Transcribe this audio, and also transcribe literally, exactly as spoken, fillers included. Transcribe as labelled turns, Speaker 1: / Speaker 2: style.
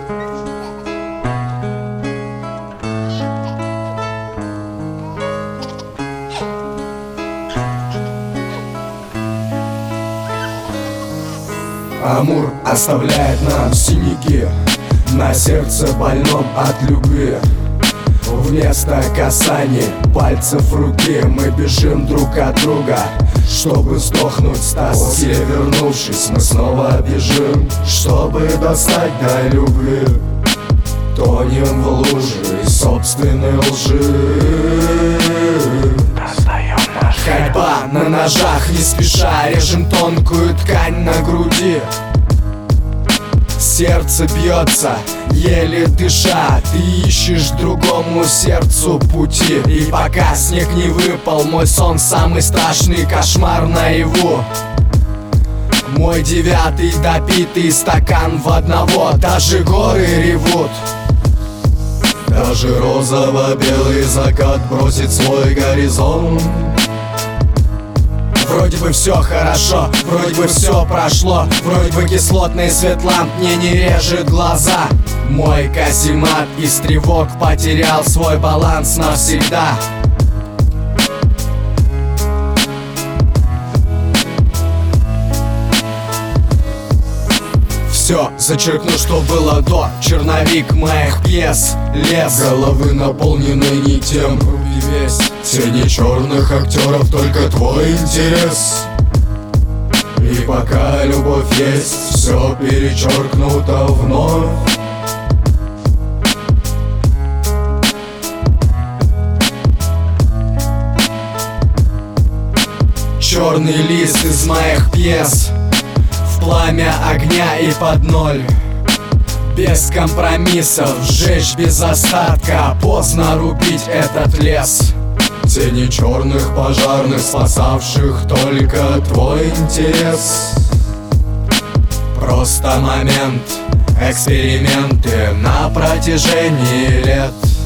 Speaker 1: Амур оставляет нам синяки на сердце больном от любви. Вместо касаний пальцев руки мы бежим друг от друга, чтобы сдохнуть с тоски. Вернувшись, мы снова бежим, чтобы достать до любви. Тонем в луже из собственной лжи. Ходьба на ножах, не спеша режем тонкую ткань на груди. Сердце бьется, еле дыша. Ты ищешь другому сердцу пути. И пока снег не выпал, мой сон самый страшный кошмар наяву. Мой девятый допитый стакан в одного. Даже горы ревут. Даже розово-белый закат бросит свой горизонт. Вроде бы все хорошо, вроде бы все прошло, вроде бы кислотный свет ламп мне не режет глаза. Мой каземат из тревог потерял свой баланс навсегда. Все, зачеркну, что было до. Черновик моих пьес, лес. Головы наполнены не тем, весь. Тени черных актеров, только твой интерес. И пока любовь есть, все перечеркнуто вновь. Черный лист из моих пьес, пламя огня и под ноль. Без компромиссов, сжечь без остатка. Поздно рубить этот лес. Тени черных пожарных, спасавших только твой интерес. Просто момент, эксперименты на протяжении лет.